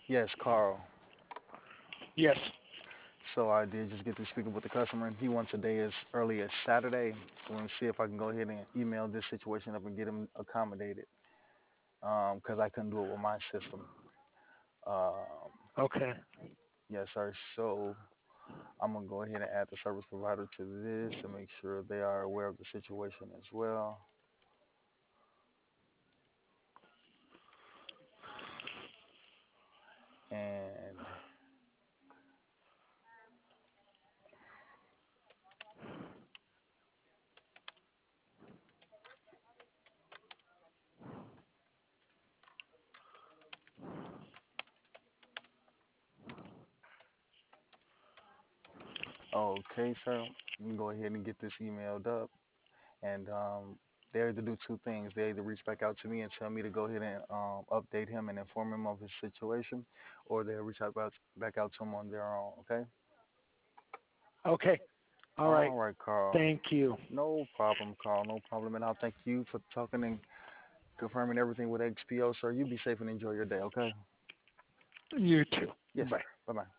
Yes, Carl. Yes. So I did just get to speaking with the customer. He wants a day as early as Saturday. So I'm gonna see if I can go ahead and email this situation up and get him accommodated. Because I couldn't do it with my system. Um, Okay. yes, sir. So I'm gonna go ahead and add the service provider to this to make sure they are aware of the situation as well. And okay, sir, you can go ahead and get this emailed up. And they either do two things. They either reach back out to me and tell me to go ahead and update him and inform him of his situation, or they'll reach out back out to him on their own. Okay. Okay. All right. All right, Carl. Thank you. No problem, Carl. No problem. And I'll thank you for talking and confirming everything with XPO, sir. You be safe and enjoy your day. Okay. You too. Yes, sir. Bye. Bye bye.